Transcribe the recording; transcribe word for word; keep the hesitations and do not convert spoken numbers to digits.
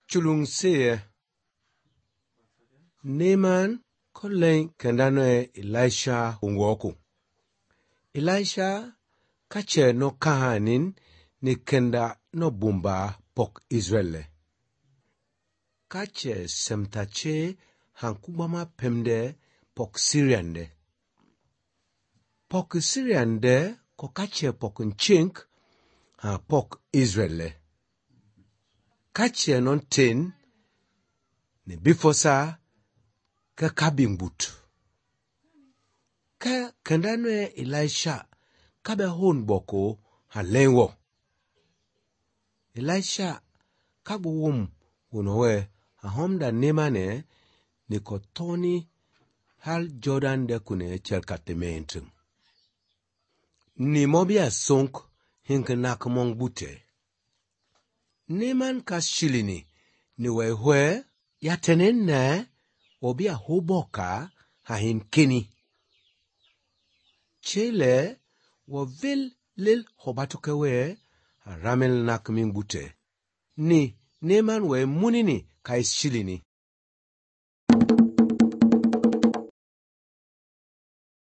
chulung se Naaman kolen kendano Elisha unwoku. Elisha kache no kahanin ni kenda no bumba pok Israel. Kache semtache hankubama pemde pok Syriande. Pok Syriande ko kache pok nchink ha pok Israel. Kache non ten ne bifosa ka kabingbut. Ka kendano Elisha kabe hon boko ha lenwo. Elisha kagbo wum unowe ha homda nemane ni kotoni hal Jordan de kune cherkatementum. Ni mobia sonk hinke nakamong bute. Neman ka shilini ni wehwe yatenen na obia hoboka ha hinkini. Chele wo vil lil hobatukewe ha ramel nakming bute. Ni neman we munini ka shilini.